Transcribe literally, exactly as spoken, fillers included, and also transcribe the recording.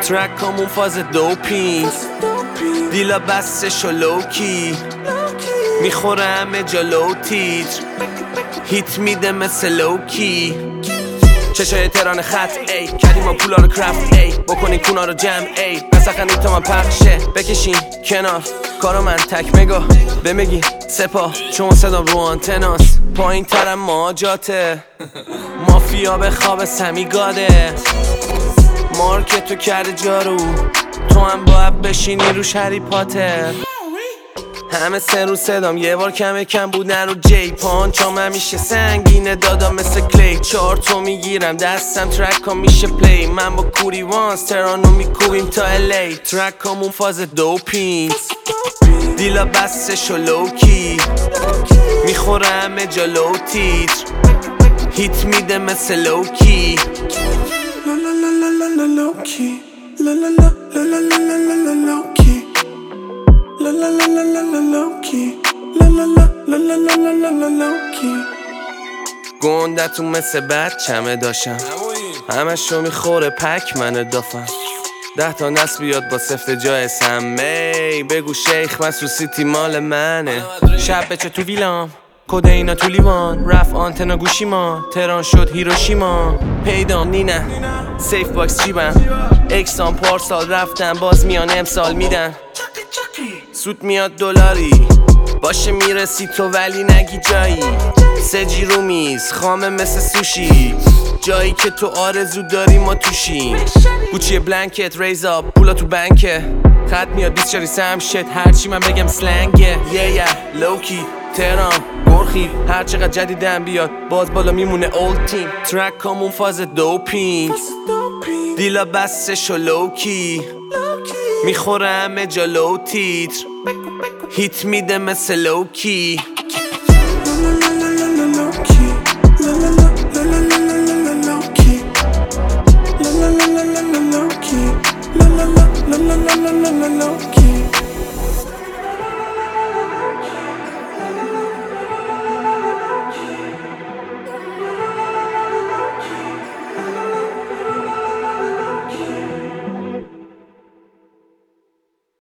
ترکامون فاز دوپینگ، دیلا بستش و لوکی میخوره همه جا لو تیتر، هیت میده مثل لوکی. چشای تران خط ای کردیم ما پولا رو کرفت ای بکنین کونا رو جمع ای نسخنی تا من پخشه بکشین کنار کارو من تک مگا بمگین سپاه چون صدام رو آنتناس پایین ترم ماجاته مافیا به خواب سمی گاده مارکتو کرده جارو تو هم باید بشینی روش هری پاتر همه سه رو صدام یه بار کمه کم بودن رو جی پانچام همیشه سنگینه دادا مثل کلی چهار تو میگیرم دستم ترک ها میشه پلی من با کوری وانس ترانو میکوبیم تا الی ترک همون فاز دوپینگ دیلا بستش و لوکی میخوره همه جا لو تیتر هیت میده مثل لوکی لا لا لا لا لا لا لوکی لا لا لا لا لا لا لا لوکی La la la la la la lowkey La la la la la la la la la lowkey گندتون مثل بچمه داشتم همشو میخوره پک من دافم ده تا نصب بیاد با سفت جای سمی بگو شیخ من سو سیتی مال منه شب بچه تو ویلام کد اینا تو لیوان رف آنتنا گوشی ما تران شد هیروشیما پیدام نینه سیف باکس جیبم اکسان پارسال رفتم باز میان امسال میدن سود میاد دلاری باشه میرسی تو ولی نگی جایی سجی رو میز خامه مثل سوشی جایی که تو آرزو داری ما توشیم گوچی بلنکت ریزا پولا تو بنکه خط میاد بیست چاری سم شد هرچی من بگم سلنگه یه یه لوکی تهران برخی هر چقدر جدیدن بیاد باز بالا میمونه اولد تیم ترک همون فاز دوپینگ دیلا بستش و لوکی میخوره همه جا لو تیتر هیت میده مثل لوکی